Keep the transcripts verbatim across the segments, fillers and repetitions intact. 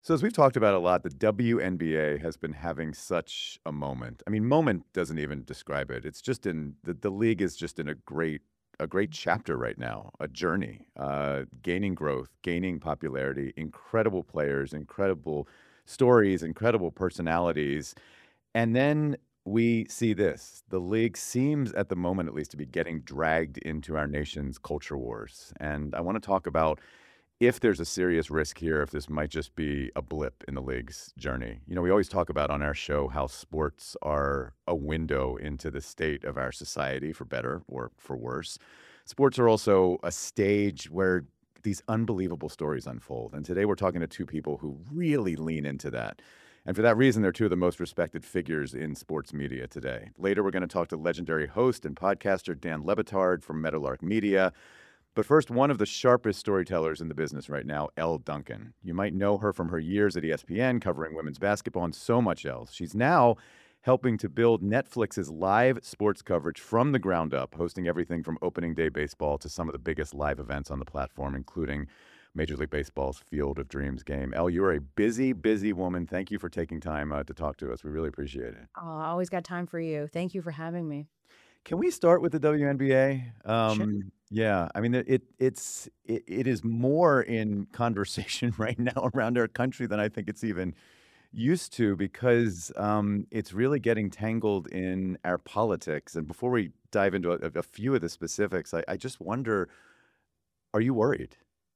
So as we've talked about a lot, the W N B A has been having such a moment. I mean, moment doesn't even describe it. It's just in the, the league is just in a great a great chapter right now, a journey, uh, gaining growth, gaining popularity, incredible players, incredible stories, incredible personalities. And then we see this. The league seems, at the moment at least, to be getting dragged into our nation's culture wars. And I want to talk about if there's a serious risk here, if this might just be a blip in the league's journey. You know, we always talk about on our show how sports are a window into the state of our society, for better or for worse. Sports are also a stage where these unbelievable stories unfold. And today we're talking to two people who really lean into that. And for that reason, they're two of the most respected figures in sports media today. Later, we're going to talk to legendary host and podcaster Dan Le Batard from Meadowlark Media. But first, one of the sharpest storytellers in the business right now, Elle Duncan. You might know her from her years at E S P N covering women's basketball and so much else. She's now helping to build Netflix's live sports coverage from the ground up, hosting everything from opening day baseball to some of the biggest live events on the platform, including Major League Baseball's Field of Dreams game. Elle, you're a busy, busy woman. Thank you for taking time uh, to talk to us. We really appreciate it. Oh, I always got time for you. Thank you for having me. Can we start with the W N B A? Sure. Um, yeah, I mean, it it it's it, it is more in conversation right now around our country than I think it's even used to because um, it's really getting tangled in our politics. And before we dive into a, a few of the specifics, I, I just wonder, are you worried?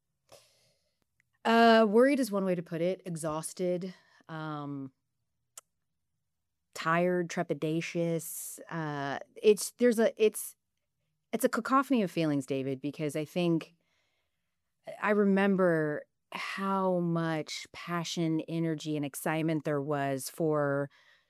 Uh, worried is one way to put it. Exhausted, um, tired, trepidatious. Uh, it's there's a it's it's a cacophony of feelings, David, because I think I remember how much passion, energy, and excitement there was for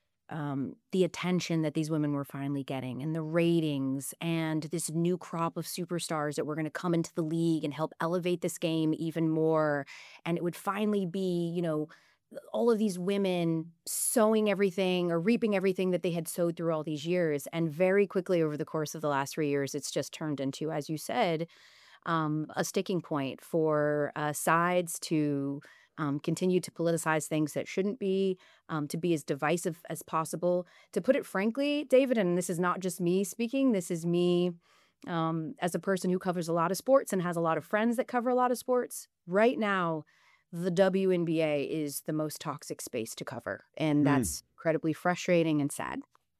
um, the attention that these women were finally getting and the ratings and this new crop of superstars that were going to come into the league and help elevate this game even more. And it would finally be, you know, all of these women sowing everything or reaping everything that they had sowed through all these years. And very quickly over the course of the last three years, it's just turned into, as you said, um, a sticking point for uh, sides to um, continue to politicize things that shouldn't be, um, to be as divisive as possible. To put it frankly, David, and this is not just me speaking, this is me um, as a person who covers a lot of sports and has a lot of friends that cover a lot of sports. Right now, the W N B A is the most toxic space to cover, and Hmm. that's incredibly frustrating and sad.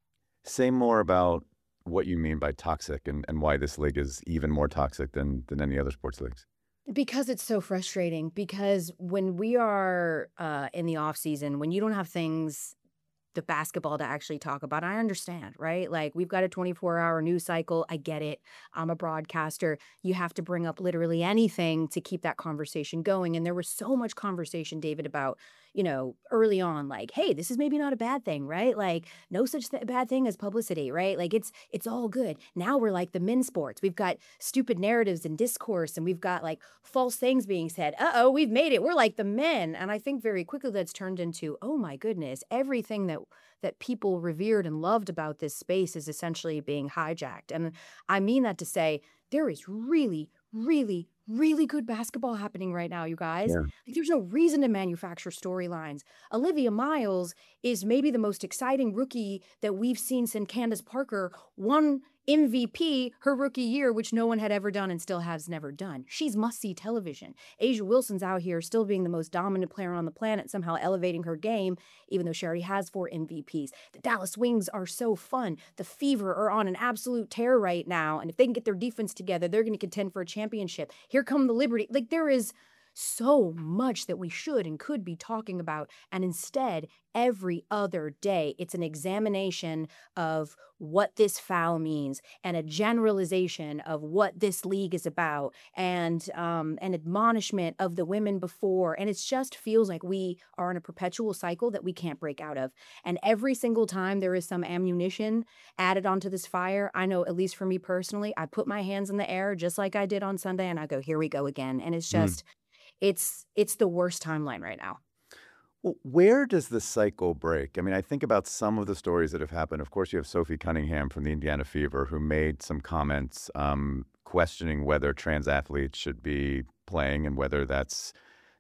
Say more about what you mean by toxic and, and why this league is even more toxic than than any other sports leagues. Because it's so frustrating, because when we are, uh, in the off season, when you don't have things the basketball to actually talk about, I understand, right? Like, we've got a twenty-four-hour news cycle, I get it. I'm a broadcaster. You have to bring up literally anything to keep that conversation going, and there was so much conversation, David, about, you know, early on, like, "Hey, this is maybe not a bad thing," right? Like, no such th bad thing as publicity, right? Like, it's it's all good. Now we're like the men's sports. We've got stupid narratives and discourse, and we've got, like, false things being said. "Uh-oh, we've made it. We're like the men." And I think very quickly that's turned into, "Oh my goodness, everything that that people revered and loved about this space is essentially being hijacked." And I mean that to say there is really, really, really good basketball happening right now, you guys. Yeah. Like, there's no reason to manufacture storylines. Olivia Miles is maybe the most exciting rookie that we've seen since Candace Parker won M V P her rookie year, which no one had ever done and still has never done. She's must-see television. Asia Wilson's out here still being the most dominant player on the planet, somehow elevating her game, even though she already has four M V Ps. The Dallas Wings are so fun. The Fever are on an absolute tear right now, and if they can get their defense together, they're going to contend for a championship. Here come the Liberty. Like, there is so much that we should and could be talking about, and instead, every other day, it's an examination of what this foul means and a generalization of what this league is about, and um, an admonishment of the women before. And it just feels like we are in a perpetual cycle that we can't break out of. And every single time there is some ammunition added onto this fire, I know, at least for me personally, I put my hands in the air just like I did on Sunday, and I go, here we go again. And it's Mm. just, it's it's the worst timeline right now. Well, where does the cycle break? I mean, I think about some of the stories that have happened. Of course, you have Sophie Cunningham from the Indiana Fever, who made some comments um, questioning whether trans athletes should be playing and whether that's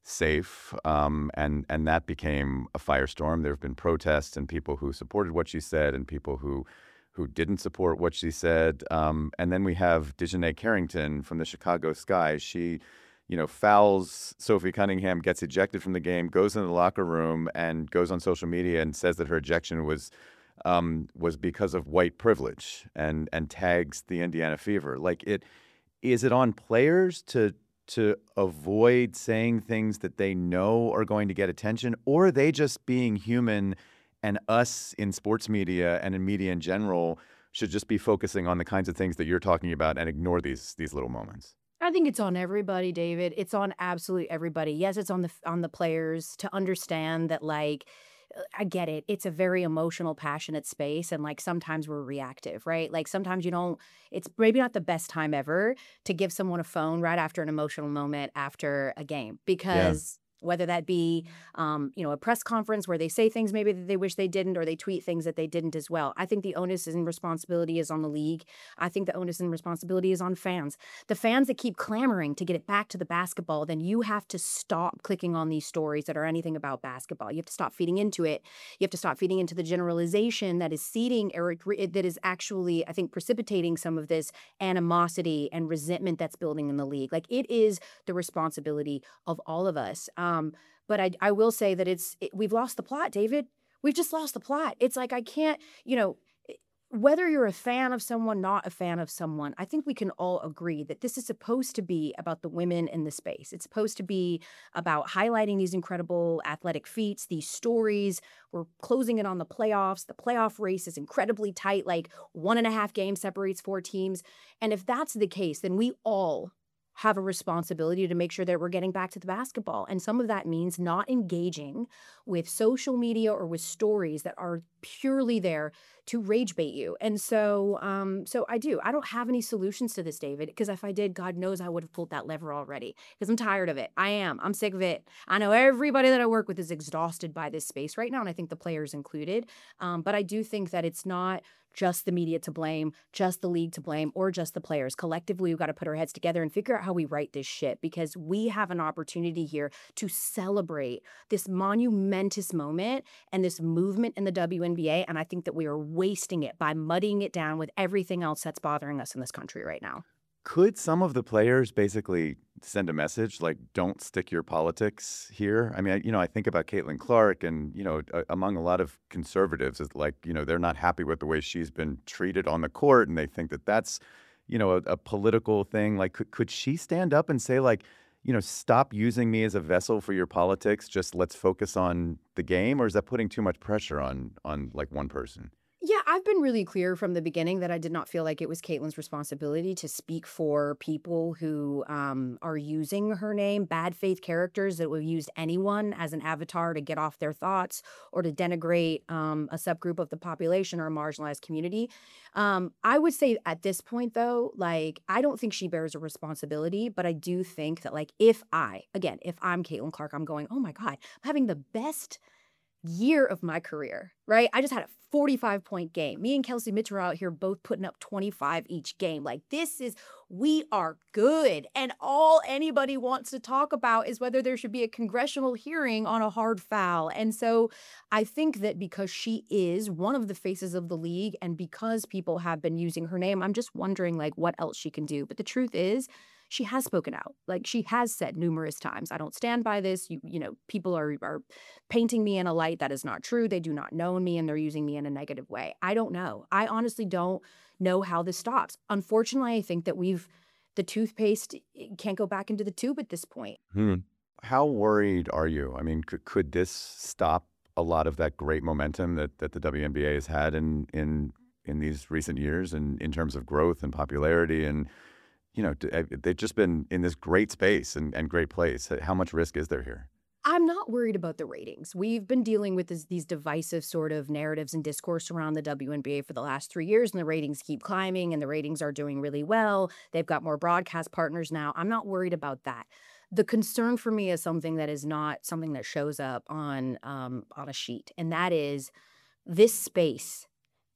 safe, um, and and that became a firestorm. There have been protests and people who supported what she said and people who who didn't support what she said. Um, and then we have Dejanay Carrington from the Chicago Sky. She, you know, fouls Sophie Cunningham, gets ejected from the game, goes into the locker room, and goes on social media and says that her ejection was um, was because of white privilege, and and tags the Indiana Fever. Like it, is it on players to to avoid saying things that they know are going to get attention, or are they just being human, and us in sports media and in media in general should just be focusing on the kinds of things that you're talking about and ignore these these little moments? I think it's on everybody, David. It's on absolutely everybody. Yes, it's on the on the players to understand that, like, uh, I get it. It's a very emotional, passionate space, and like sometimes we're reactive, right? Like sometimes you don't. It's maybe not the best time ever to give someone a phone right after an emotional moment after a game, Yeah. because whether that be, um, you know, a press conference where they say things maybe that they wish they didn't, or they tweet things that they didn't as well. I think the onus and responsibility is on the league. I think the onus and responsibility is on fans. The fans that keep clamoring to get it back to the basketball, then you have to stop clicking on these stories that are anything about basketball. You have to stop feeding into it. You have to stop feeding into the generalization that is seeding, or that is actually, I think, precipitating some of this animosity and resentment that's building in the league. Like, it is the responsibility of all of us. Um, but I, I will say that it's it, we've lost the plot, David. We've just lost the plot. It's like I can't, you know, whether you're a fan of someone, not a fan of someone, I think we can all agree that this is supposed to be about the women in the space. It's supposed to be about highlighting these incredible athletic feats, these stories. We're closing in on the playoffs. The playoff race is incredibly tight, like one and a half games separates four teams. And if that's the case, then we all have a responsibility to make sure that we're getting back to the basketball. And some of that means not engaging with social media or with stories that are purely there to rage bait you. And so um, so I do. I don't have any solutions to this, David, because if I did, God knows I would have pulled that lever already, because I'm tired of it. I am. I'm sick of it. I know everybody that I work with is exhausted by this space right now, and I think the players included. Um, but I do think that it's not just the media to blame, just the league to blame, or just the players. Collectively, we've got to put our heads together and figure out how we right this shit, because we have an opportunity here to celebrate this monumentous moment and this movement in the W N B A, and I think that we are wasting it by muddying it down with everything else that's bothering us in this country right now. Could some of the players basically send a message like, don't stick your politics here? I mean, I, you know, I think about Caitlin Clark and, you know, a, among a lot of conservatives, it's like, you know, they're not happy with the way she's been treated on the court, and they think that that's, you know, a, a political thing. Like, could, could she stand up and say, like, you know, stop using me as a vessel for your politics, just let's focus on the game? Or is that putting too much pressure on, on like one person? Yeah, I've been really clear from the beginning that I did not feel like it was Caitlin's responsibility to speak for people who um, are using her name, bad faith characters that will use anyone as an avatar to get off their thoughts or to denigrate um, a subgroup of the population or a marginalized community. Um, I would say at this point, though, like, I don't think she bears a responsibility, but I do think that, like, if I, again, if I'm Caitlin Clark, I'm going, oh my God, I'm having the best year of my career, right? I just had a forty-five point game. Me and Kelsey Mitchell are out here both putting up twenty-five each game. Like, this is, we are good. And all anybody wants to talk about is whether there should be a congressional hearing on a hard foul. And so I think that because she is one of the faces of the league, and because people have been using her name, I'm just wondering, like, what else she can do. But the truth is, she has spoken out. Like, she has said numerous times, I don't stand by this. You you know, people are are painting me in a light that is not true. They do not know me, and they're using me in a negative way. I don't know. I honestly don't know how this stops. Unfortunately, I think that we've the toothpaste can't go back into the tube at this point. Hmm. How worried are you? I mean, could, could this stop a lot of that great momentum that, that the W N B A has had in in in these recent years, and in terms of growth and popularity? And you know, d- uh, they've just been in this great space and, and great place. How much risk is there here? I'm not worried about the ratings. We've been dealing with this, these divisive sort of narratives and discourse around the W N B A for the last three years, and the ratings keep climbing, and the ratings are doing really well. They've got more broadcast partners now. I'm not worried about that. The concern for me is something that is not something that shows up on um, on a sheet, and that is this space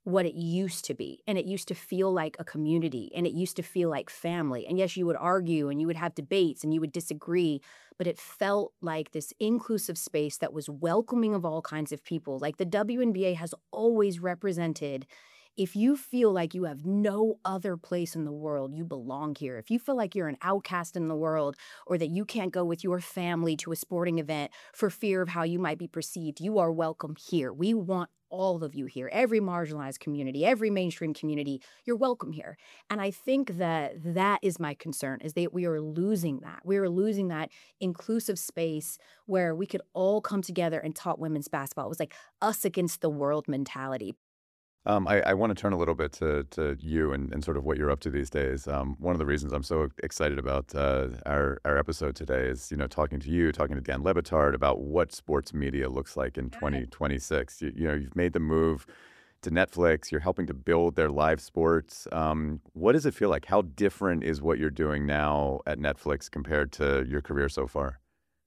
what it used to be. And it used to feel like a community, and it used to feel like family. And yes, you would argue and you would have debates and you would disagree, but it felt like this inclusive space that was welcoming of all kinds of people. Like the W N B A has always represented, if you feel like you have no other place in the world, you belong here. If you feel like you're an outcast in the world, or that you can't go with your family to a sporting event for fear of how you might be perceived, you are welcome here. We want all of you here, every marginalized community, every mainstream community, you're welcome here. And I think that that is my concern, is that we are losing that. We are losing that inclusive space where we could all come together and talk women's basketball. It was like us against the world mentality. Um, I, I want to turn a little bit to to you and, and sort of what you're up to these days. Um, one of the reasons I'm so excited about uh, our our episode today is, you know, talking to you, talking to Dan Le Batard about what sports media looks like in twenty twenty-six. You, you know, you've made the move to Netflix. You're helping to build their live sports. Um, what does it feel like? How different is what you're doing now at Netflix compared to your career so far?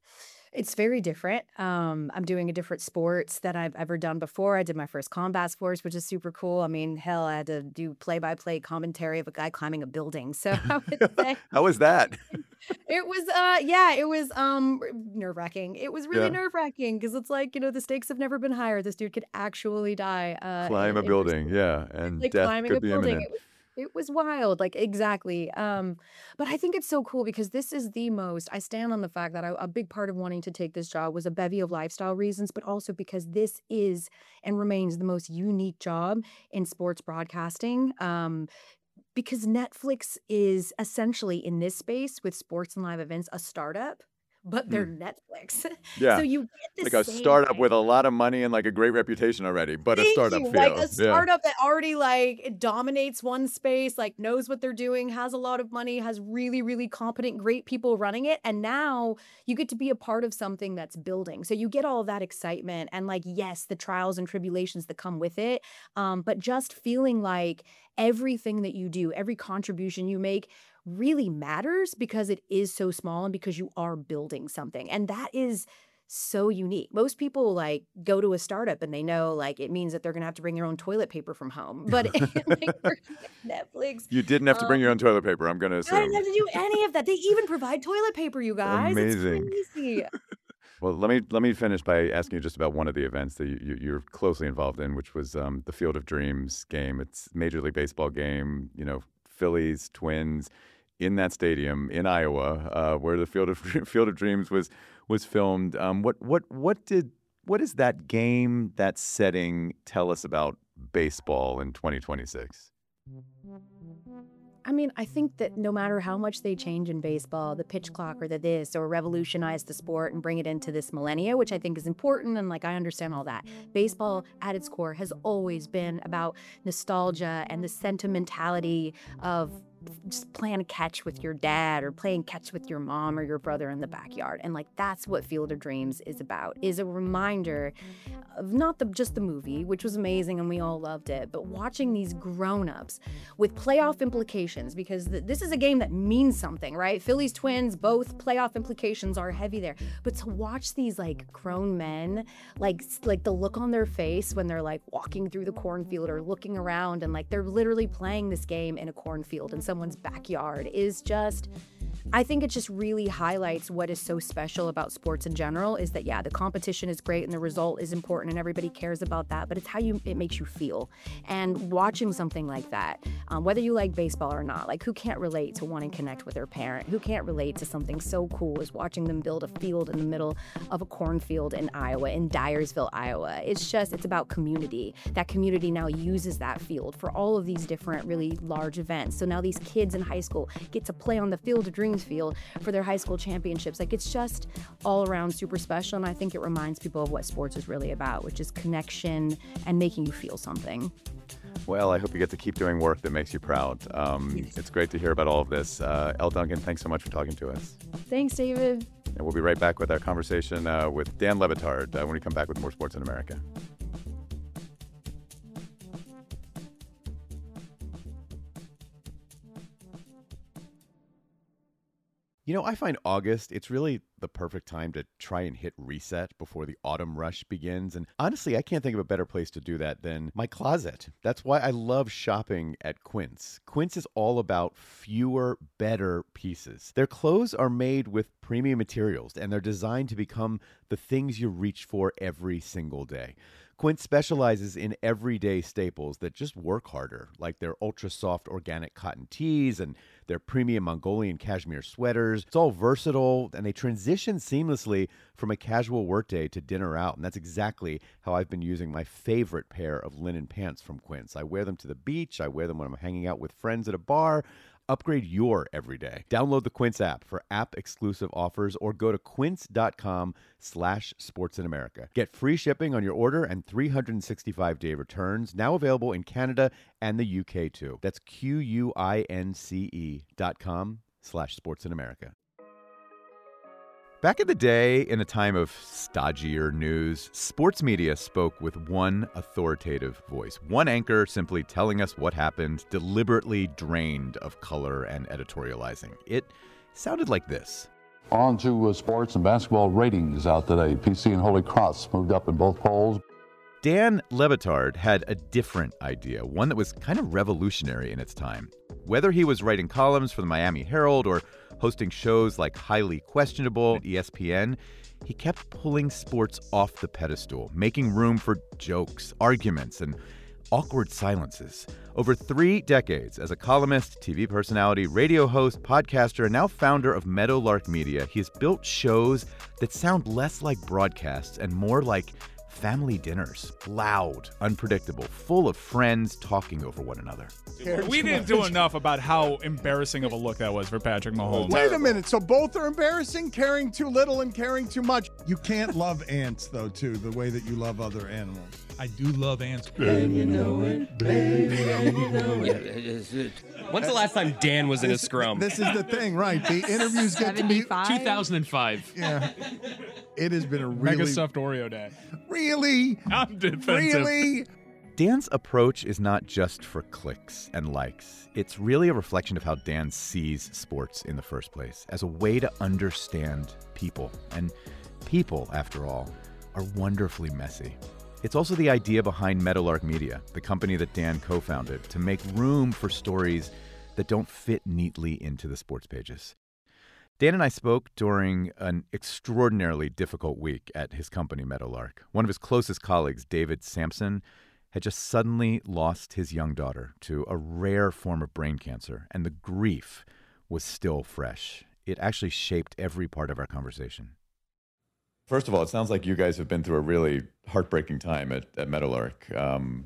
It's very different. Um, I'm doing a different sports that I've ever done before. I did my first combat sports, which is super cool. I mean, hell, I had to do play-by-play commentary of a guy climbing a building. So I would say How was that? it was, uh, yeah, it was um nerve-wracking. It was really Yeah. nerve-wracking because it's like, you know, the stakes have never been higher. This dude could actually die uh, Climb in, a in building, pursuit, yeah, and like death climbing a could be building. imminent. It was it was wild, like exactly. Um, but I think it's so cool because this is the most. I stand on the fact that I, a big part of wanting to take this job was a bevy of lifestyle reasons, but also because this is and remains the most unique job in sports broadcasting. Um, because Netflix is essentially in this space with sports and live events a startup, but they're Mm. Netflix. So Yeah, you get the like a same startup with a idea. lot of money and like a great reputation already, but a Thank startup you. Like feel. a Yeah. startup that already like it dominates one space, like knows what they're doing, has a lot of money, has really, really competent, great people running it. And now you get to be a part of something that's building. So you get all of that excitement and like, yes, the trials and tribulations that come with it. Um, but just feeling like everything that you do, every contribution you make really matters because it is so small and because you are building something. And that is so unique. Most people like go to a startup and they know like it means that they're gonna have to bring their own toilet paper from home. But like working at Netflix, You didn't have to bring your um, own toilet paper, I'm gonna I didn't assume. have to do any of that. They even provide toilet paper, you guys. It's Amazing. crazy. Well, let me let me finish by asking you just about one of the events that you, you, you're closely involved in, which was um, the Field of Dreams game. It's a Major League Baseball game, you know, Phillies, Twins, in that stadium in Iowa, uh, where the Field of Field of Dreams was was filmed. Um, what what what did what does that game, that setting, tell us about baseball in twenty twenty-six? I mean, I think that no matter how much they change in baseball, the pitch clock or the this, or revolutionize the sport and bring it into this millennia, which I think is important. And like, I understand all that. Baseball at its core has always been about nostalgia and the sentimentality of just playing catch with your dad or playing catch with your mom or your brother in the backyard. And like, that's what Field of Dreams is about, is a reminder of not the, just the movie, which was amazing and we all loved it, but watching these grown-ups with playoff implications, because th- this is a game that means something, right? Phillies, Twins, both playoff implications are heavy there. But to watch these like grown men, like like the look on their face when they're like walking through the cornfield or looking around and like they're literally playing this game in a cornfield in someone's backyard is just, I think it just really highlights what is so special about sports in general, is that, yeah, the competition is great and the result is important and everybody cares about that, but it's how you it makes you feel. And watching something like that, um, whether you like baseball or not, like who can't relate to wanting to connect with their parent? Who can't relate to something so cool as watching them build a field in the middle of a cornfield in Iowa, in Dyersville, Iowa? It's just, it's about community. That community now uses that field for all of these different really large events. So now these kids in high school get to play on the Field of Dreams field for their high school championships. Like, it's just all around super special, and I think it reminds people of what sports is really about, which is connection and making you feel something. Well, I hope you get to keep doing work that makes you proud. Um, it's great to hear about all of this. Uh, Elle Duncan, thanks so much for talking to us. Thanks, David. And we'll be right back with our conversation uh, with Dan Le Batard uh, when we come back with more Sports in America. You know, I find August, it's really the perfect time to try and hit reset before the autumn rush begins. And honestly, I can't think of a better place to do that than my closet. That's why I love shopping at Quince. Quince is all about fewer, better pieces. Their clothes are made with premium materials, and they're designed to become the things you reach for every single day. Quince specializes in everyday staples that just work harder, like their ultra-soft organic cotton tees and their premium Mongolian cashmere sweaters. It's all versatile, and they transition seamlessly from a casual workday to dinner out, and that's exactly how I've been using my favorite pair of linen pants from Quince. I wear them to the beach. I wear them when I'm hanging out with friends at a bar. Upgrade your everyday. Download the Quince app for app-exclusive offers or go to quince.com slash sports in America. Get free shipping on your order and three hundred sixty-five day returns, now available in Canada and the U K too. That's Q-U-I-N-C-E dot com slash sports in America. Back in the day, in a time of stodgier news, sports media spoke with one authoritative voice, one anchor simply telling us what happened, deliberately drained of color and editorializing. It sounded like this. On to uh, sports and basketball ratings out today. P C and Holy Cross moved up in both polls. Dan Le Batard had a different idea, one that was kind of revolutionary in its time. Whether he was writing columns for the Miami Herald or hosting shows like Highly Questionable at E S P N, he kept pulling sports off the pedestal, making room for jokes, arguments, and awkward silences. Over three decades as a columnist, T V personality, radio host, podcaster, and now founder of Meadowlark Media, he has built shows that sound less like broadcasts and more like family dinners. Loud, unpredictable, full of friends talking over one another. We didn't do enough about how embarrassing of a look that was for Patrick Mahomes. Wait a minute. So both are embarrassing, caring too little and caring too much. You can't love ants, though, too, the way that you love other animals. I do love ants. And you know it, baby, and you know it. When's the last time Dan was in a scrum? This is the thing, right? The interviews get to be... two thousand five. Yeah. It has been a really... Mega stuffed Oreo day. Really? I'm defensive. Really? Dan's approach is not just for clicks and likes. It's really a reflection of how Dan sees sports in the first place, as a way to understand people. And people, after all, are wonderfully messy. It's also the idea behind Meadowlark Media, the company that Dan co-founded, to make room for stories that don't fit neatly into the sports pages. Dan and I spoke during an extraordinarily difficult week at his company, Meadowlark. One of his closest colleagues, David Sampson, had just suddenly lost his young daughter to a rare form of brain cancer, and the grief was still fresh. It actually shaped every part of our conversation. First of all, it sounds like you guys have been through a really heartbreaking time at, at Meadowlark. Um,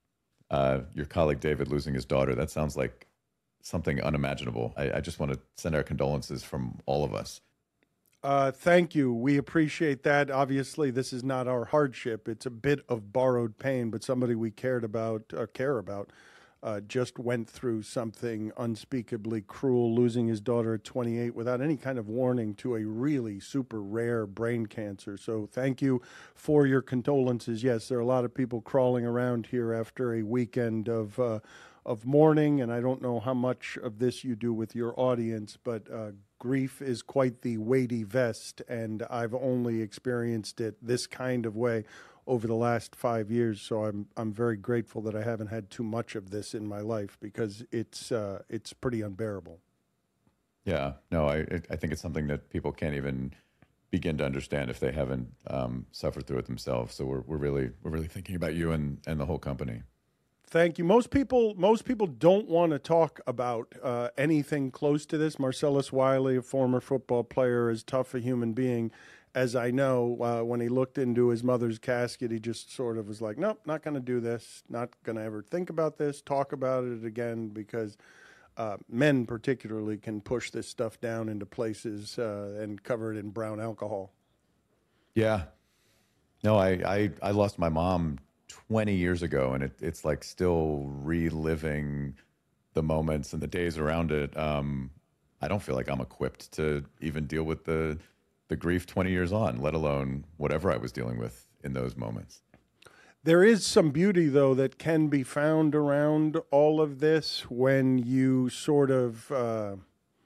uh, your colleague David losing his daughter, that sounds like something unimaginable. I, I just want to send our condolences from all of us. Uh, thank you. We appreciate that. Obviously, this is not our hardship. It's a bit of borrowed pain, but somebody we cared about, uh, care about, uh, just went through something unspeakably cruel, losing his daughter at twenty-eight without any kind of warning to a really super rare brain cancer. So thank you for your condolences. Yes, there are a lot of people crawling around here after a weekend of uh, of mourning, and I don't know how much of this you do with your audience, but uh, grief is quite the weighty vest, and I've only experienced it this kind of way over the last five years. So I'm I'm very grateful that I haven't had too much of this in my life, because it's uh, it's pretty unbearable. Yeah, no, I I think it's something that people can't even begin to understand if they haven't um, suffered through it themselves. So we're we're really we're really thinking about you and, and the whole company. Thank you. Most people, most people don't want to talk about uh, anything close to this. Marcellus Wiley, a former football player, as tough a human being as I know, uh, when he looked into his mother's casket, he just sort of was like, nope, not going to do this, not going to ever think about this, talk about it again, because uh, men particularly can push this stuff down into places uh, and cover it in brown alcohol. Yeah. No, I, I, I lost my mom twenty years ago, and it, it's like still reliving the moments and the days around it. Um, I don't feel like I'm equipped to even deal with the the grief twenty years on, let alone whatever I was dealing with in those moments. There is some beauty, though, that can be found around all of this when you sort of uh,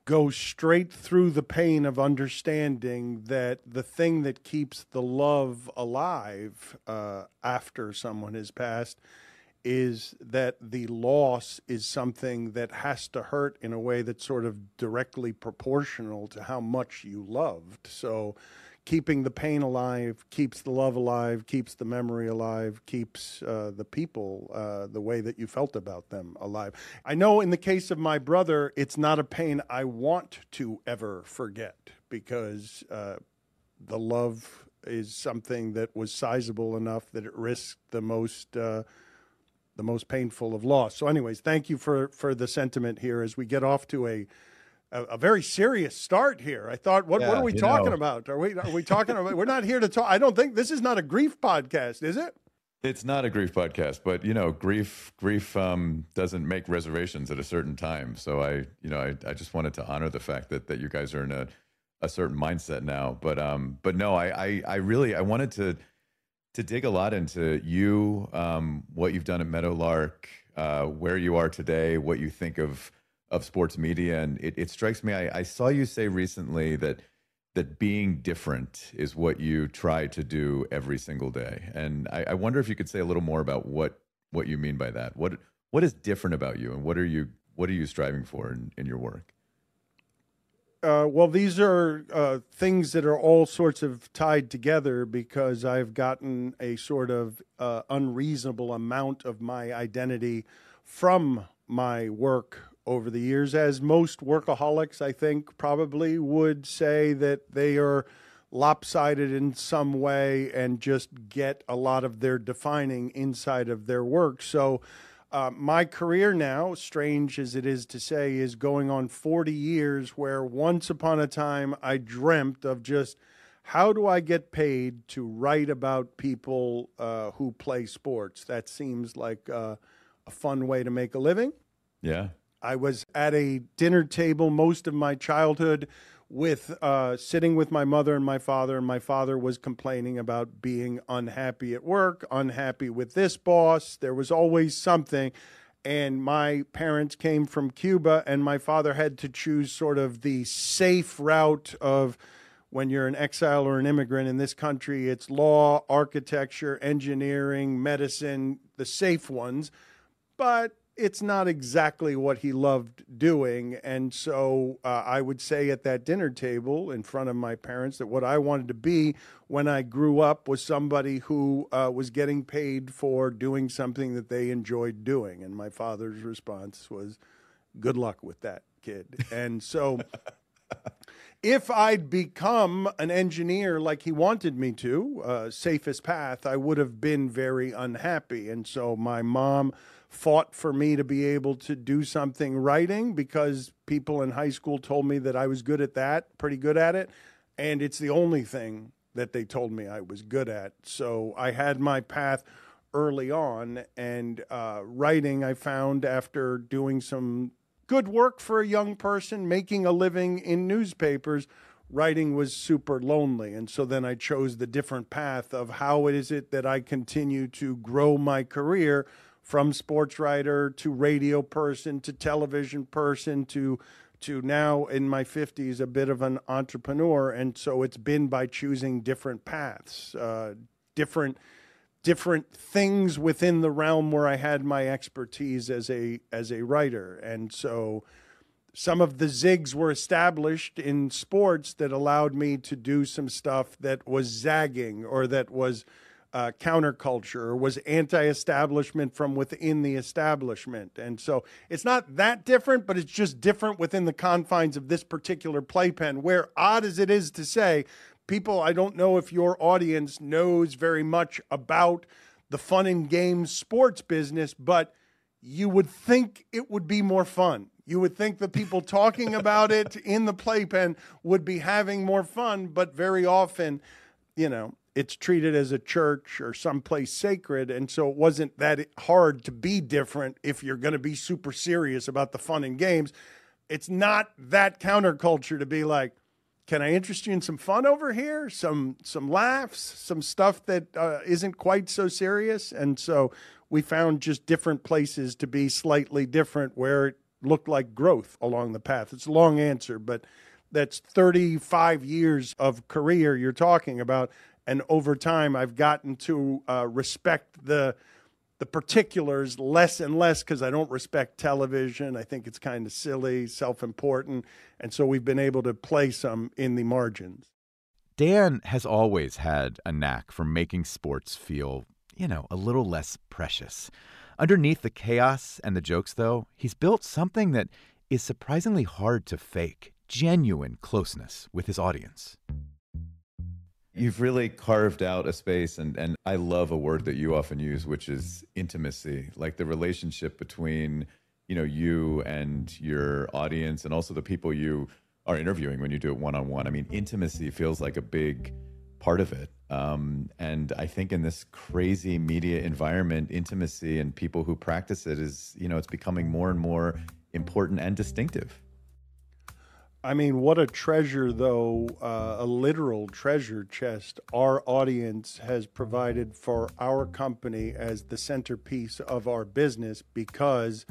go straight through the pain of understanding that the thing that keeps the love alive uh, after someone has passed is that the loss is something that has to hurt in a way that's sort of directly proportional to how much you loved. So keeping the pain alive keeps the love alive, keeps the memory alive, keeps uh, the people, uh, the way that you felt about them, alive. I know in the case of my brother, it's not a pain I want to ever forget, because uh, the love is something that was sizable enough that it risked the most uh, the most painful of loss. So anyways, thank you for, for the sentiment here as we get off to a A, a very serious start here. I thought, what, Yeah, what are we you talking know. about? Are we are we talking about? We're not here to talk. I don't think this is not a grief podcast, is it? It's not a grief podcast, but you know, grief grief um, doesn't make reservations at a certain time. So I, you know, I, I just wanted to honor the fact that that you guys are in a, a certain mindset now. But um, but no, I, I I really I wanted to to dig a lot into you, um, what you've done at Meadowlark, uh, where you are today, what you think of of sports media, and it, it strikes me. I, I saw you say recently that that being different is what you try to do every single day, and I, I wonder if you could say a little more about what what you mean by that. What what is different about you, and what are you what are you striving for in, in your work? Uh, well, these are uh, things that are all sorts of tied together, because I've gotten a sort of uh, unreasonable amount of my identity from my work over the years, as most workaholics, I think, probably would say that they are lopsided in some way and just get a lot of their defining inside of their work. So uh, my career now, strange as it is to say, is going on forty years, where once upon a time I dreamt of just how do I get paid to write about people uh, who play sports? That seems like uh, a fun way to make a living. Yeah. I was at a dinner table most of my childhood with uh, sitting with my mother and my father, and my father was complaining about being unhappy at work, unhappy with this boss. There was always something. And my parents came from Cuba, and my father had to choose sort of the safe route of, when you're an exile or an immigrant in this country, it's law, architecture, engineering, medicine, the safe ones. But it's not exactly what he loved doing. And so uh, I would say at that dinner table in front of my parents that what I wanted to be when I grew up was somebody who uh, was getting paid for doing something that they enjoyed doing. And my father's response was, good luck with that, kid. And so if I'd become an engineer like he wanted me to, uh, safest path, I would have been very unhappy. And so my mom fought for me to be able to do something writing, because people in high school told me that I was good at that, pretty good at it. And it's the only thing that they told me I was good at. So I had my path early on, and uh, writing, I found after doing some good work for a young person, making a living in newspapers, writing was super lonely. And so then I chose the different path of how is it that I continue to grow my career from sports writer to radio person to television person to to now in my fifties a bit of an entrepreneur. And so it's been by choosing different paths, uh, different different things within the realm where I had my expertise as a as a writer. And so some of the zigs were established in sports that allowed me to do some stuff that was zagging, or that was Uh, counterculture, or was anti-establishment from within the establishment. And so it's not that different, but it's just different within the confines of this particular playpen, where, odd as it is to say, people, I don't know if your audience knows very much about the fun and games sports business, but you would think it would be more fun. You would think the people talking about it in the playpen would be having more fun, but very often, you know, it's treated as a church or someplace sacred. And so it wasn't that hard to be different if you're going to be super serious about the fun and games. It's not that counterculture to be like, can I interest you in some fun over here? Some some laughs, some stuff that uh, isn't quite so serious. And so we found just different places to be slightly different, where looked like growth along the path. It's a long answer, but that's thirty-five years of career you're talking about. And over time, I've gotten to uh, respect the the particulars less and less because I don't respect television. I think it's kind of silly, self-important. And so we've been able to play some in the margins. Dan has always had a knack for making sports feel, you know, a little less precious. Underneath the chaos and the jokes, though, he's built something that is surprisingly hard to fake, genuine closeness with his audience. You've really carved out a space, and, and I love a word that you often use, which is intimacy, like the relationship between, you know, you and your audience and also the people you are interviewing when you do it one-on-one. I mean, intimacy feels like a big part of it. Um, and I think in this crazy media environment, intimacy and people who practice it is, you know, it's becoming more and more important and distinctive. I mean, what a treasure, though, uh, a literal treasure chest our audience has provided for our company as the centerpiece of our business, because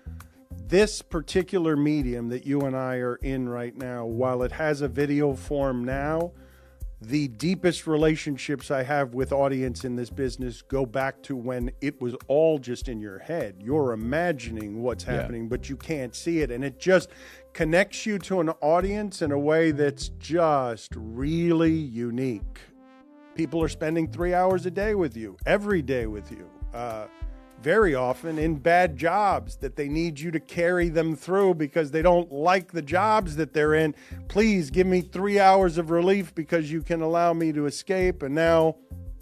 this particular medium that you and I are in right now, while it has a video form now, the deepest relationships I have with audience in this business go back to when it was all just in your head. You're imagining what's happening, yeah. but you can't see it. And it just connects you to an audience in a way that's just really unique. People are spending three hours a day with you, every day with you. Uh, very often in bad jobs that they need you to carry them through because they don't like the jobs that they're in. Please give me three hours of relief because you can allow me to escape. And now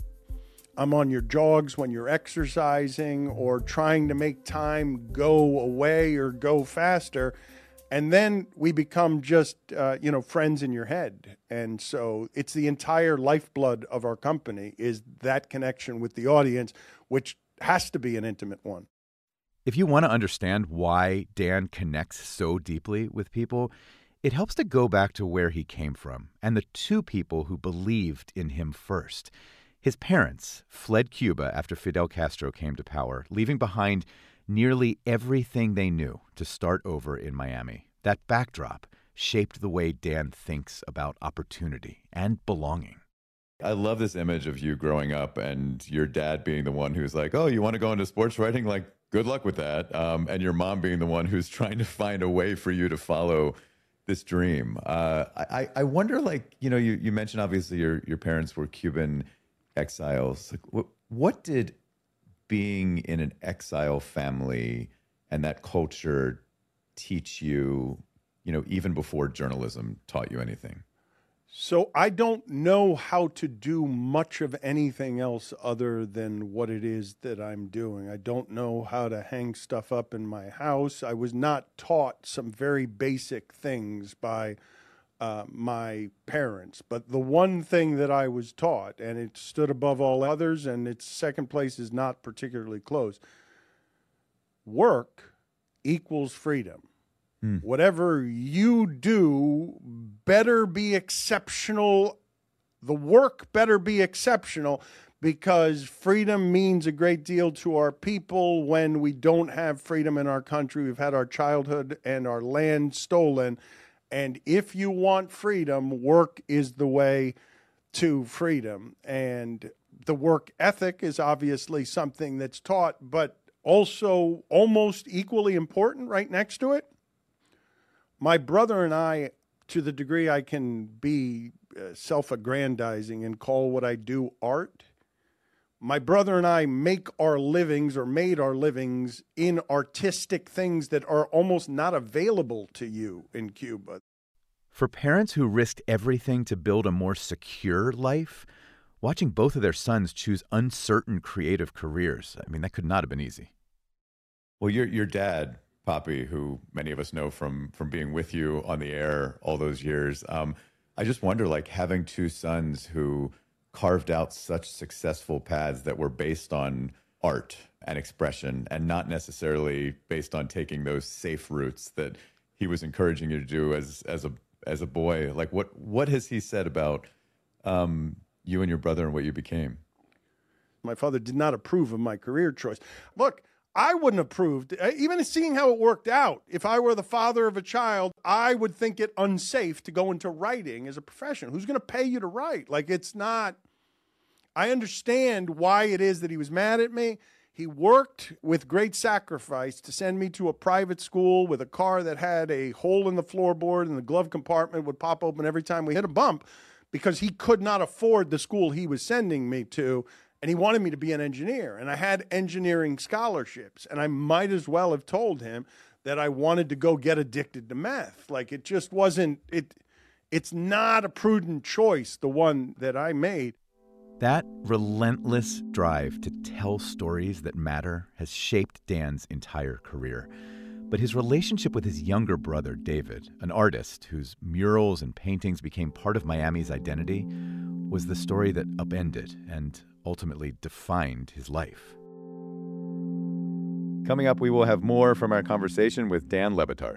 I'm on your jogs when you're exercising or trying to make time go away or go faster. And then we become just, uh, you know, friends in your head. And so it's the entire lifeblood of our company is that connection with the audience, which has to be an intimate one. If you want to understand why Dan connects so deeply with people, it helps to go back to where he came from and the two people who believed in him first. His parents fled Cuba after Fidel Castro came to power, leaving behind nearly everything they knew to start over in Miami. That backdrop shaped the way Dan thinks about opportunity and belonging. I love this image of you growing up and your dad being the one who's like, oh, you want to go into sports writing? Like, good luck with that. Um, and your mom being the one who's trying to find a way for you to follow this dream. Uh, I, I wonder, like, you know, you, you mentioned obviously your, your parents were Cuban exiles. Like, what, what did being in an exile family and that culture teach you, you know, even before journalism taught you anything? So I don't know how to do much of anything else other than what it is that I'm doing. I don't know how to hang stuff up in my house. I was not taught some very basic things by uh, my parents. But the one thing that I was taught, and it stood above all others, and its second place is not particularly close, work equals freedom. Whatever you do better be exceptional. The work better be exceptional because freedom means a great deal to our people. When we don't have freedom in our country, we've had our childhood and our land stolen. And if you want freedom, work is the way to freedom. And the work ethic is obviously something that's taught, but also almost equally important right next to it. My brother and I, to the degree I can be uh, self-aggrandizing and call what I do art, my brother and I make our livings or made our livings in artistic things that are almost not available to you in Cuba. For parents who risked everything to build a more secure life, watching both of their sons choose uncertain creative careers, I mean, that could not have been easy. Well, your your dad, Papi, who many of us know from from being with you on the air all those years. Um, I just wonder, like, having two sons who carved out such successful paths that were based on art and expression and not necessarily based on taking those safe routes that he was encouraging you to do as as a as a boy. Like, what what has he said about um, you and your brother and what you became? My father did not approve of my career choice. Look, I wouldn't have approved, even seeing how it worked out. If I were the father of a child, I would think it unsafe to go into writing as a profession. Who's going to pay you to write? Like, it's not, I understand why it is that he was mad at me. He worked with great sacrifice to send me to a private school with a car that had a hole in the floorboard and the glove compartment would pop open every time we hit a bump because he could not afford the school he was sending me to. And he wanted me to be an engineer. And I had engineering scholarships. And I might as well have told him that I wanted to go get addicted to meth. Like, it just wasn't, it. it's not a prudent choice, the one that I made. That relentless drive to tell stories that matter has shaped Dan's entire career. But his relationship with his younger brother, David, an artist whose murals and paintings became part of Miami's identity, was the story that upended and ultimately defined his life. Coming up, we will have more from our conversation with Dan Le Batard.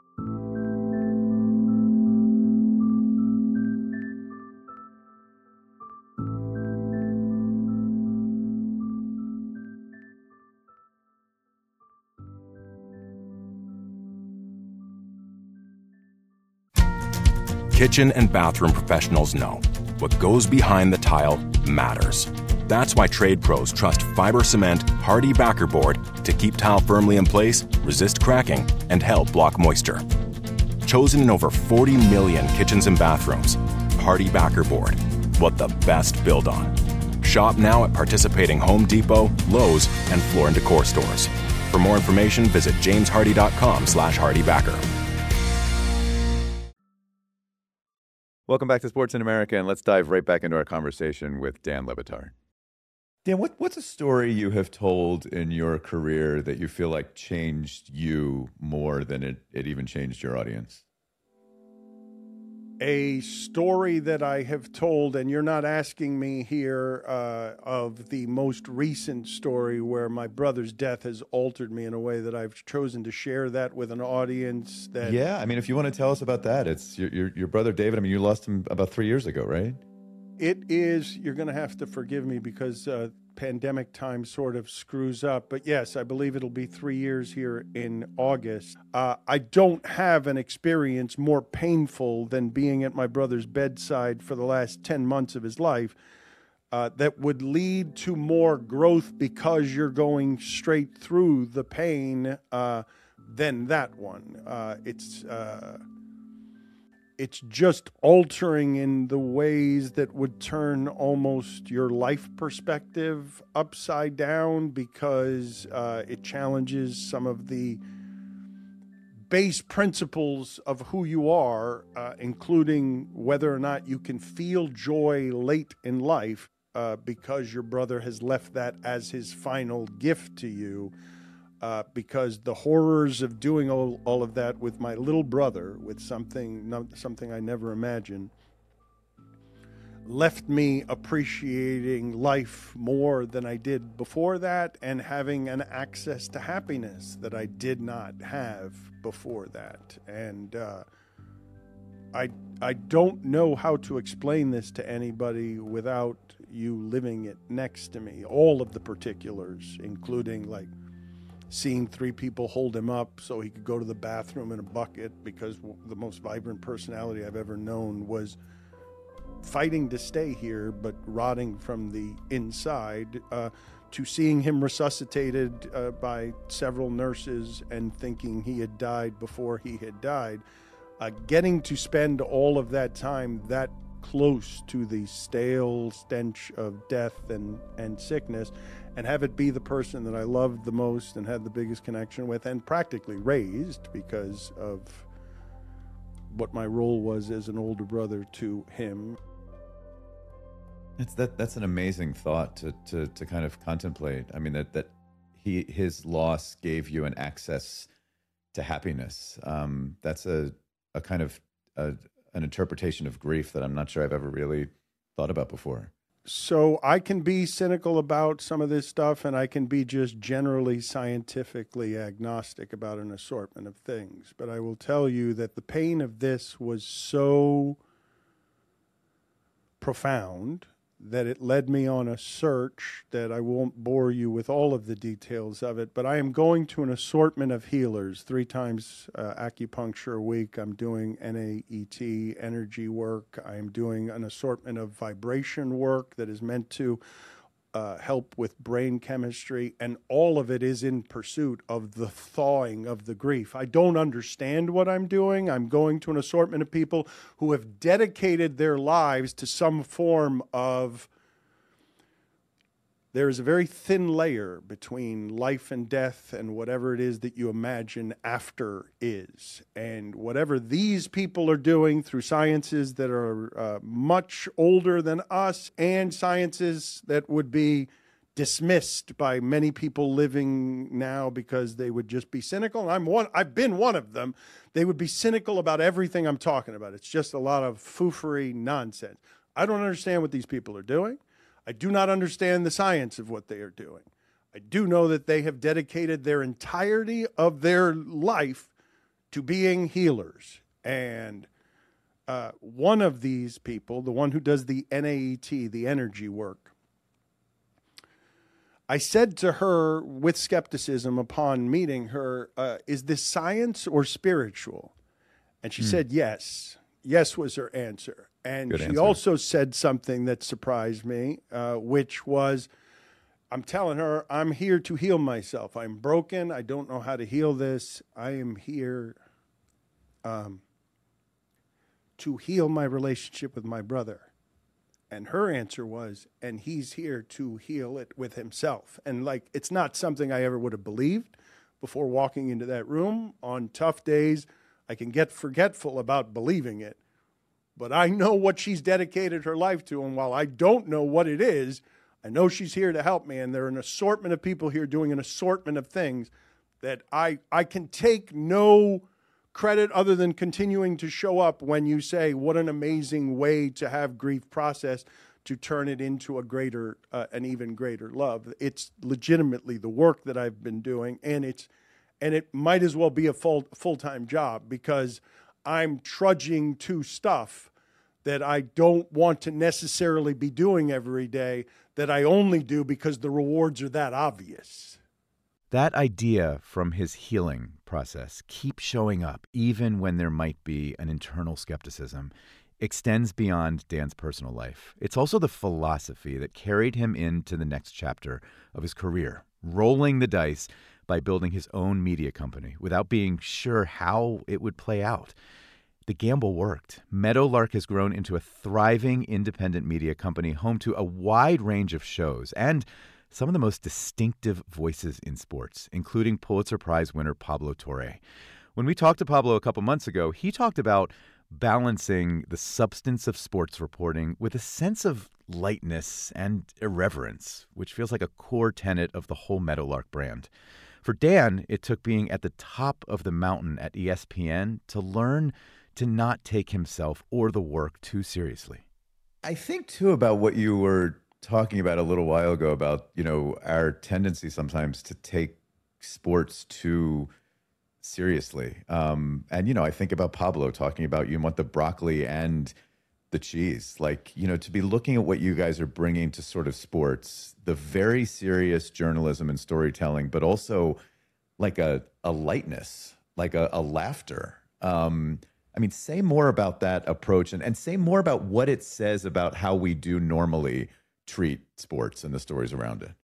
Kitchen and bathroom professionals know what goes behind the tile matters. That's why trade pros trust Fiber Cement Hardy Backer Board to keep tile firmly in place, resist cracking, and help block moisture. Chosen in over forty million kitchens and bathrooms, Hardy Backer Board, what the best build on. Shop now at participating Home Depot, Lowe's, and Floor and Decor stores. For more information, visit jameshardy.com slash hardybacker. Welcome back to Sports in America, and let's dive right back into our conversation with Dan Le Batard. Dan, what, what's a story you have told in your career that you feel like changed you more than it, it even changed your audience? A story that I have told, and you're not asking me here uh, of the most recent story where my brother's death has altered me in a way that I've chosen to share that with an audience that... Yeah, I mean, if you want to tell us about that, it's your, your, your brother David. I mean, you lost him about three years ago, right? It is, you're going to have to forgive me because uh, pandemic time sort of screws up. But yes, I believe it'll be three years here in August. Uh, I don't have an experience more painful than being at my brother's bedside for the last ten months of his life uh, that would lead to more growth because you're going straight through the pain uh, than that one. Uh, it's... Uh, It's just altering in the ways that would turn almost your life perspective upside down because uh, it challenges some of the base principles of who you are, uh, including whether or not you can feel joy late in life uh, because your brother has left that as his final gift to you. Uh, because the horrors of doing all, all of that with my little brother, with something no, something I never imagined, left me appreciating life more than I did before that and having an access to happiness that I did not have before that. And uh, I, I don't know how to explain this to anybody without you living it next to me. All of the particulars, including like seeing three people hold him up so he could go to the bathroom in a bucket because the most vibrant personality I've ever known was fighting to stay here but rotting from the inside, uh, to seeing him resuscitated uh, by several nurses and thinking he had died before he had died. Uh, getting to spend all of that time that close to the stale stench of death and, and sickness, and have it be the person that I loved the most and had the biggest connection with and practically raised because of what my role was as an older brother to him. That's that. That's an amazing thought to to to kind of contemplate. I mean, that that he his loss gave you an access to happiness. Um, that's a a kind of a, an interpretation of grief that I'm not sure I've ever really thought about before. So I can be cynical about some of this stuff, and I can be just generally scientifically agnostic about an assortment of things. But I will tell you that the pain of this was so profound that it led me on a search that I won't bore you with all of the details of it, but I am going to an assortment of healers, three times uh, acupuncture a week. I'm doing N A E T, energy work. I am doing an assortment of vibration work that is meant to uh, help with brain chemistry, and all of it is in pursuit of the thawing of the grief. I don't understand what I'm doing. I'm going to an assortment of people who have dedicated their lives to some form of, there is a very thin layer between life and death and whatever it is that you imagine after is. And whatever these people are doing through sciences that are uh, much older than us and sciences that would be dismissed by many people living now because they would just be cynical. And I'm one, I've been one of them. They would be cynical about everything I'm talking about. It's just a lot of foofery nonsense. I don't understand what these people are doing. I do not understand the science of what they are doing. I do know that they have dedicated their entirety of their life to being healers. And uh, one of these people, the one who does the N A E T, the energy work, I said to her with skepticism upon meeting her, uh, is this science or spiritual? And she mm. said yes. Yes was her answer. And Good she answer. also said something that surprised me, uh, which was, I'm telling her, I'm here to heal myself. I'm broken. I don't know how to heal this. I am here um, to heal my relationship with my brother. And her answer was, and he's here to heal it with himself. And like, it's not something I ever would have believed before walking into that room. On tough days, I can get forgetful about believing it. But I know what she's dedicated her life to, and while I don't know what it is, I know she's here to help me, and there are an assortment of people here doing an assortment of things that I I can take no credit other than continuing to show up when you say, what an amazing way to have grief processed to turn it into a greater, uh, an even greater love. It's legitimately the work that I've been doing, and it's and it might as well be a full full-time job because I'm trudging to stuff that I don't want to necessarily be doing every day, that I only do because the rewards are that obvious. That idea from his healing process, keep showing up even when there might be an internal skepticism, extends beyond Dan's personal life. It's also the philosophy that carried him into the next chapter of his career, rolling the dice by building his own media company without being sure how it would play out. The gamble worked. Meadowlark has grown into a thriving independent media company home to a wide range of shows and some of the most distinctive voices in sports, including Pulitzer Prize winner Pablo Torre. When we talked to Pablo a couple months ago, he talked about balancing the substance of sports reporting with a sense of lightness and irreverence, which feels like a core tenet of the whole Meadowlark brand. For Dan, it took being at the top of the mountain at E S P N to learn to not take himself or the work too seriously. I think, too, about what you were talking about a little while ago about, you know, our tendency sometimes to take sports too seriously. Um, and, you know, I think about Pablo talking about you want the broccoli and the cheese. Like, you know, to be looking at what you guys are bringing to sort of sports, the very serious journalism and storytelling, but also like a, a lightness, like a, a laughter. Um, I mean, say more about that approach and, and say more about what it says about how we do normally treat sports and the stories around it.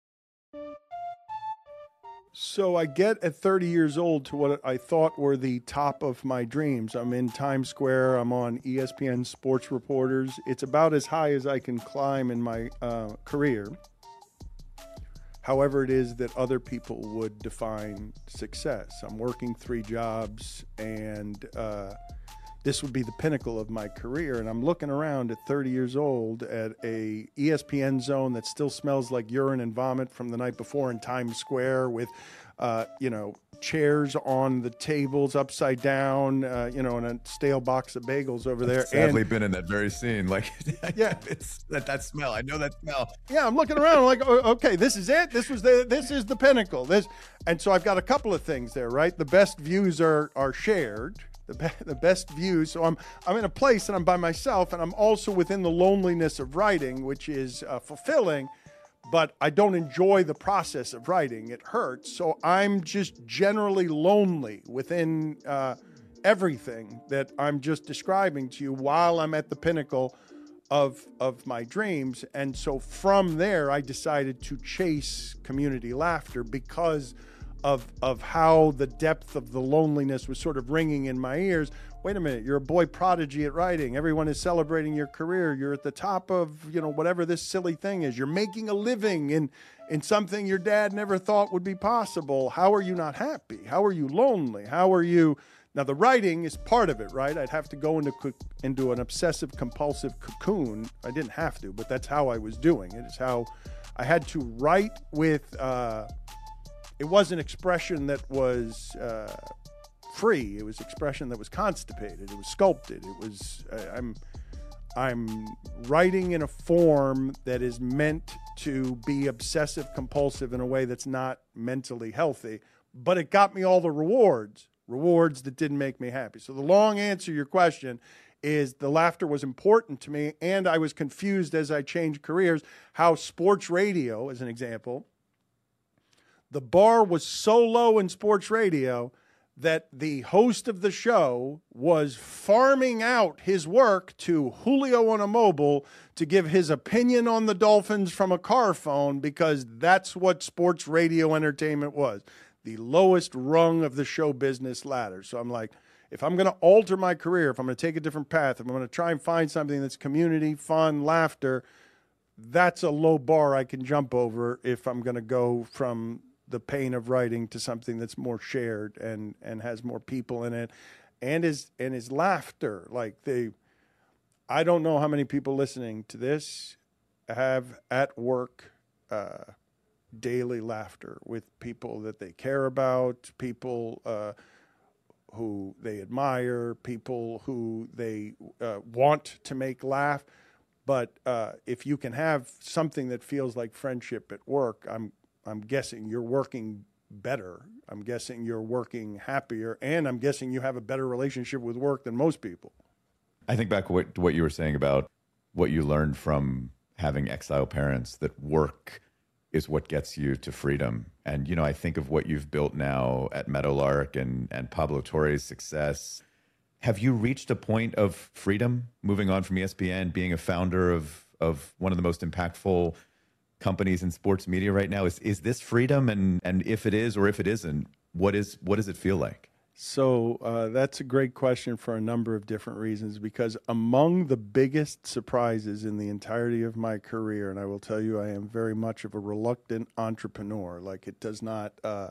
So I get at thirty years old to what I thought were the top of my dreams. I'm in Times Square. I'm on E S P N Sports Reporters. It's about as high as I can climb in my uh, career. However it is that other people would define success. I'm working three jobs, and uh, this would be the pinnacle of my career. And I'm looking around at thirty years old at a E S P N zone that still smells like urine and vomit from the night before in Times Square with, uh, you know, chairs on the tables upside down, uh, you know, and a stale box of bagels over there. I've sadly and, been in that very scene. Like, yeah, it's that, that smell. I know that smell. Yeah, I'm looking around I'm like, oh, okay, this is it. This was the, this is the pinnacle. This, and so I've got a couple of things there, right? The best views are, are shared. the, be- the best view. So I'm I'm in a place and I'm by myself, and I'm also within the loneliness of writing, which is uh, fulfilling, but I don't enjoy the process of writing. It hurts. So I'm just generally lonely within uh, everything that I'm just describing to you while I'm at the pinnacle of of my dreams. And so from there, I decided to chase community laughter because of of how the depth of the loneliness was sort of ringing in my ears. Wait a minute, you're a boy prodigy at writing. Everyone is celebrating your career. You're at the top of, you know, whatever this silly thing is. You're making a living in in something your dad never thought would be possible. How are you not happy? How are you lonely? How are you... Now, the writing is part of it, right? I'd have to go into into an obsessive compulsive cocoon. I didn't have to, but that's how I was doing it. It's how I had to write with, uh, it was an expression that was uh, free. It was expression that was constipated. It was sculpted. It was, uh, I'm, I'm writing in a form that is meant to be obsessive compulsive in a way that's not mentally healthy, but it got me all the rewards. Rewards that didn't make me happy. So the long answer to your question is the laughter was important to me, and I was confused as I changed careers how sports radio, as an example, the bar was so low in sports radio that the host of the show was farming out his work to Julio on a mobile to give his opinion on the Dolphins from a car phone, because that's what sports radio entertainment was. The lowest rung of the show business ladder. So I'm like, if I'm going to alter my career, if I'm going to take a different path, if I'm going to try and find something that's community, fun, laughter, that's a low bar I can jump over if I'm going to go from the pain of writing to something that's more shared and, and has more people in it and is, and is laughter. Like they, I don't know how many people listening to this have at work, uh, daily laughter with people that they care about, people uh, who they admire, people who they uh, want to make laugh. But uh, if you can have something that feels like friendship at work, I'm I'm guessing you're working better. I'm guessing you're working happier, and I'm guessing you have a better relationship with work than most people. I think back what what you were saying about what you learned from having exile parents, that work is what gets you to freedom. And, you know, I think of what you've built now at Meadowlark and, and Pablo Torre's success. Have you reached a point of freedom moving on from E S P N, being a founder of, of one of the most impactful companies in sports media right now? Is, is this freedom? And, and if it is, or if it isn't, what is, what does it feel like? So uh, that's a great question for a number of different reasons, because among the biggest surprises in the entirety of my career, and I will tell you I am very much of a reluctant entrepreneur. Like it does not, uh,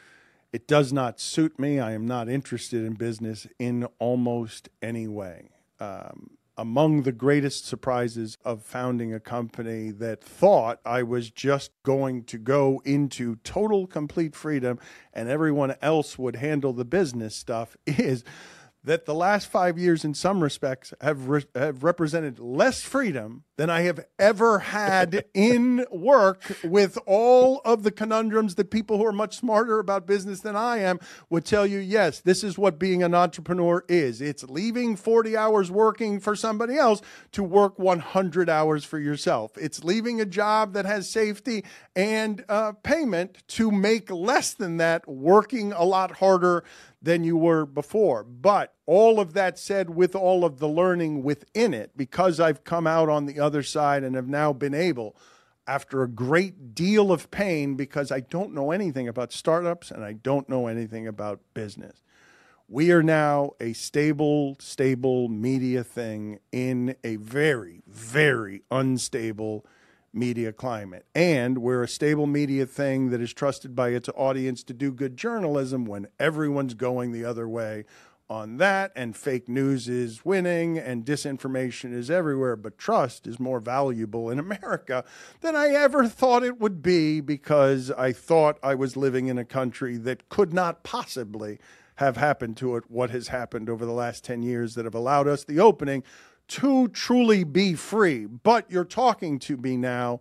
it does not suit me. I am not interested in business in almost any way. Um, among the greatest surprises of founding a company that thought I was just going to go into total, complete freedom and everyone else would handle the business stuff is that the last five years in some respects have re- have represented less freedom than I have ever had in work, with all of the conundrums that people who are much smarter about business than I am would tell you, yes, this is what being an entrepreneur is. It's leaving forty hours working for somebody else to work one hundred hours for yourself. It's leaving a job that has safety and uh, payment to make less than that, working a lot harder than you were before. But all of that said, with all of the learning within it, because I've come out on the other side and have now been able, after a great deal of pain, because I don't know anything about startups and I don't know anything about business, we are now a stable, stable media thing in a very, very unstable media climate. And we're a stable media thing that is trusted by its audience to do good journalism when everyone's going the other way on that, and fake news is winning and disinformation is everywhere. But trust is more valuable in America than I ever thought it would be, because I thought I was living in a country that could not possibly have happened to it what has happened over the last ten years that have allowed us the opening to truly be free. But you're talking to me now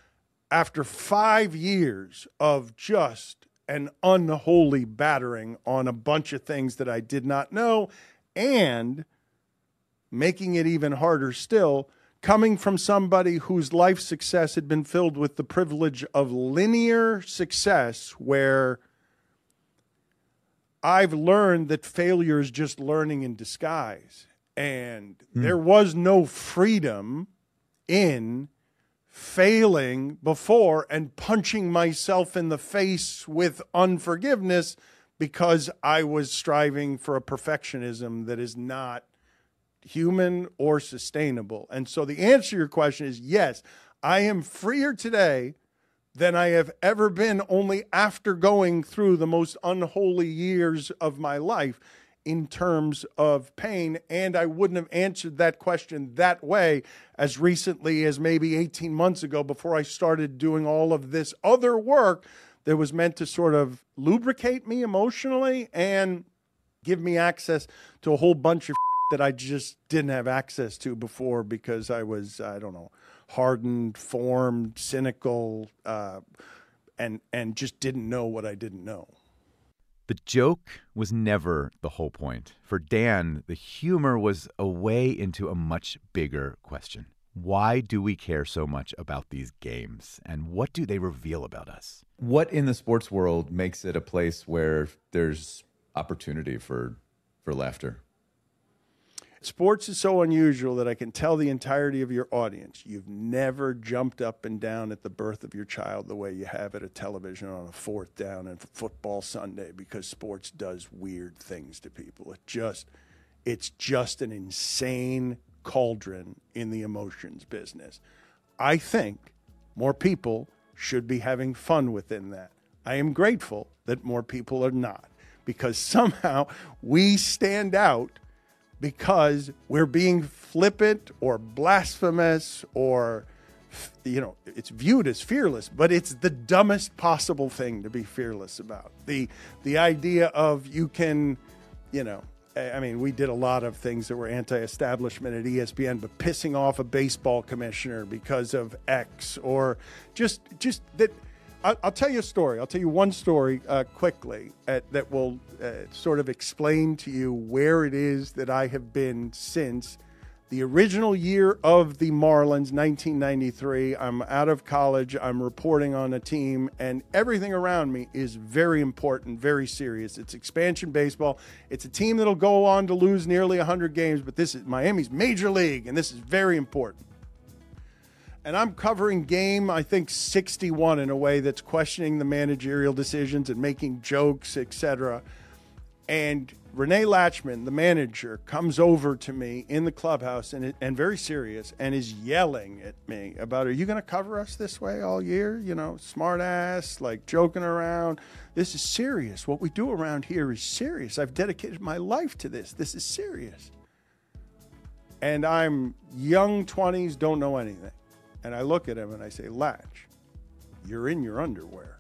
after five years of just an unholy battering on a bunch of things that I did not know And making it even harder still, coming from somebody whose life success had been filled with the privilege of linear success, where I've learned that failure is just learning in disguise. And mm. there was no freedom in failing before and punching myself in the face with unforgiveness because I was striving for a perfectionism that is not human or sustainable. And so the answer to your question is yes, I am freer today than I have ever been, only after going through the most unholy years of my life in terms of pain. And I wouldn't have answered that question that way as recently as maybe eighteen months ago, before I started doing all of this other work that was meant to sort of lubricate me emotionally and give me access to a whole bunch of that I just didn't have access to before because I was, I don't know, hardened, formed, cynical, uh, and and just didn't know what I didn't know. The joke was never the whole point. For Dan, the humor was a way into a much bigger question. Why do we care so much about these games, and what do they reveal about us? What in the sports world makes it a place where there's opportunity for for laughter? Sports is so unusual that I can tell the entirety of your audience, you've never jumped up and down at the birth of your child the way you have at a television on a fourth down and football Sunday, because sports does weird things to people. It just, it's just an insane cauldron in the emotions business. I think more people should be having fun within that. I am grateful that more people are not, because somehow we stand out because we're being flippant or blasphemous, or, you know, it's viewed as fearless, but it's the dumbest possible thing to be fearless about. The the idea of you can, you know, I mean, we did a lot of things that were anti-establishment at E S P N, but pissing off a baseball commissioner because of X, or just just that. I'll, I'll tell you a story. I'll tell you one story uh, quickly uh, that will uh, sort of explain to you where it is that I have been since the original year of the Marlins, nineteen ninety-three. I'm out of college. I'm reporting on a team, and everything around me is very important, very serious. It's expansion baseball. It's a team that'll go on to lose nearly one hundred games, but this is Miami's major league, and this is very important. And I'm covering game, I think, sixty-one in a way that's questioning the managerial decisions and making jokes, et cetera. And Renee Latchman, the manager, comes over to me in the clubhouse and and very serious and is yelling at me about, are you going to cover us this way all year? You know, smart ass, like joking around. This is serious. What we do around here is serious. I've dedicated my life to this. This is serious. And I'm young twenties, don't know anything. And I look at him and I say, Latch, you're in your underwear.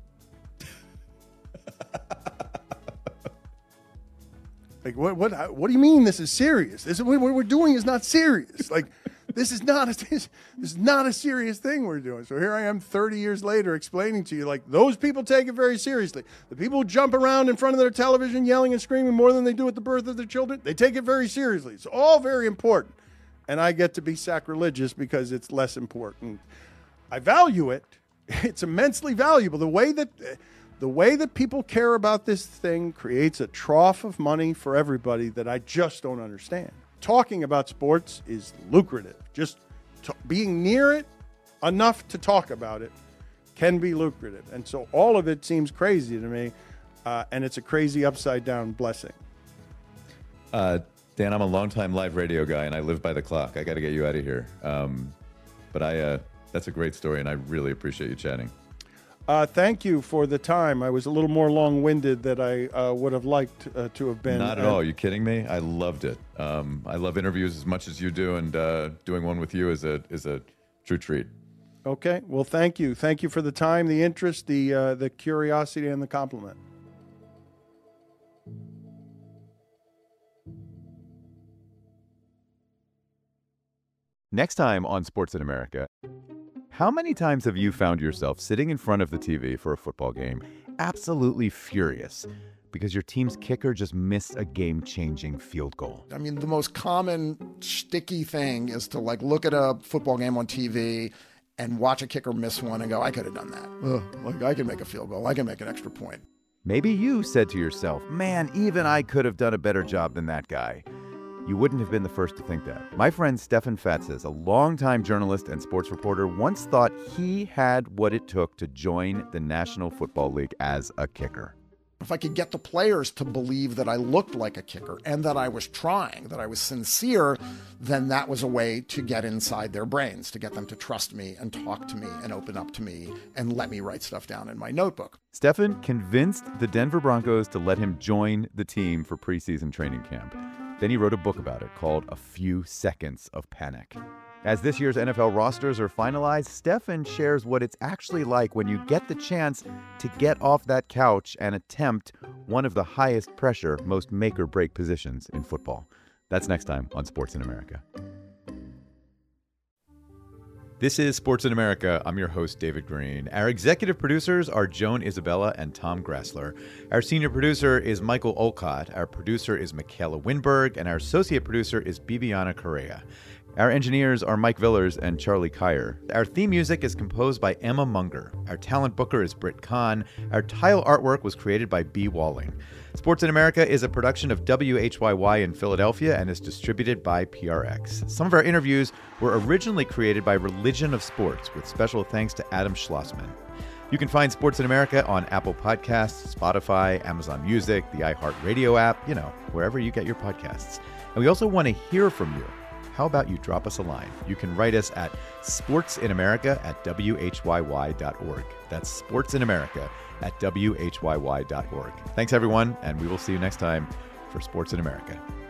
Like, what, what, what do you mean this is serious? This is, what we're doing is not serious. Like, this is not a, this is not a serious thing we're doing. So here I am thirty years later explaining to you, like, those people take it very seriously. The people who jump around in front of their television yelling and screaming more than they do at the birth of their children, they take it very seriously. It's all very important. And I get to be sacrilegious because it's less important. I value it. It's immensely valuable. The way that the way that people care about this thing creates a trough of money for everybody that I just don't understand. Talking about sports is lucrative. Just t- being near it enough to talk about it can be lucrative. And so all of it seems crazy to me, uh, and it's a crazy upside-down blessing. Uh Dan, I'm a longtime live radio guy, and I live by the clock. I got to get you out of here. Um, but I, uh, that's a great story, and I really appreciate you chatting. Uh, thank you for the time. I was a little more long-winded than I uh, would have liked uh, to have been. Not at all. Are you kidding me? I loved it. Um, I love interviews as much as you do, and uh, doing one with you is a is a true treat. Okay. Well, thank you. Thank you for the time, the interest, the uh, the curiosity, and the compliment. Next time on Sports in America, How many times have you found yourself sitting in front of the T V for a football game, absolutely furious because your team's kicker just missed a game-changing field goal? I mean, the most common sticky thing is to like look at a football game on T V and watch a kicker miss one and go, I could have done that. Ugh, like I can make a field goal. I can make an extra point. Maybe you said to yourself, man, even I could have done a better job than that guy. You wouldn't have been the first to think that. My friend Stefan Fatsis, a longtime journalist and sports reporter, once thought he had what it took to join the National Football League as a kicker. If I could get the players to believe that I looked like a kicker and that I was trying, that I was sincere, then that was a way to get inside their brains, to get them to trust me and talk to me and open up to me and let me write stuff down in my notebook. Stefan convinced the Denver Broncos to let him join the team for preseason training camp. Then he wrote a book about it called A Few Seconds of Panic. As this year's N F L rosters are finalized, Stefan shares what it's actually like when you get the chance to get off that couch and attempt one of the highest pressure, most make-or-break positions in football. That's next time on Sports in America. This is Sports in America. I'm your host, David Green. Our executive producers are Joan Isabella and Tom Grassler. Our senior producer is Michael Olcott. Our producer is Michaela Winberg. And our associate producer is Bibiana Correa. Our engineers are Mike Villers and Charlie Kyer. Our theme music is composed by Emma Munger. Our talent booker is Britt Kahn. Our tile artwork was created by B. Walling. Sports in America is a production of W H Y Y in Philadelphia and is distributed by P R X. Some of our interviews were originally created by Religion of Sports, with special thanks to Adam Schlossman. You can find Sports in America on Apple Podcasts, Spotify, Amazon Music, the iHeartRadio app, you know, wherever you get your podcasts. And we also want to hear from you. How about you drop us a line? You can write us at sportsinamerica at W H Y Y dot org. That's sportsinamerica at W H Y Y dot org. Thanks, everyone, and we will see you next time for Sports in America.